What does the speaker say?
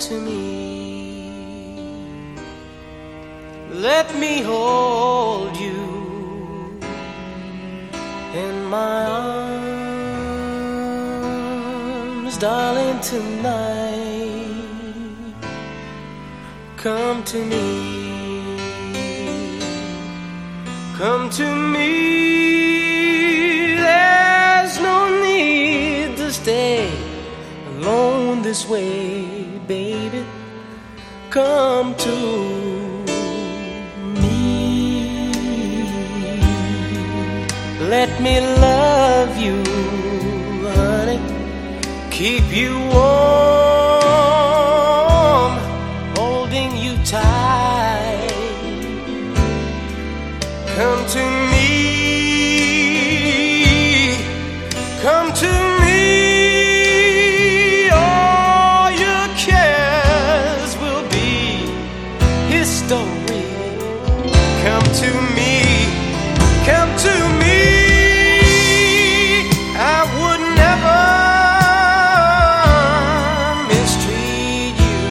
to me. Let me hold you in my arms, darling, tonight. Come to me, come to me. There's no need to stay alone this way, baby. Come to me. Let me love you, honey. Keep you warm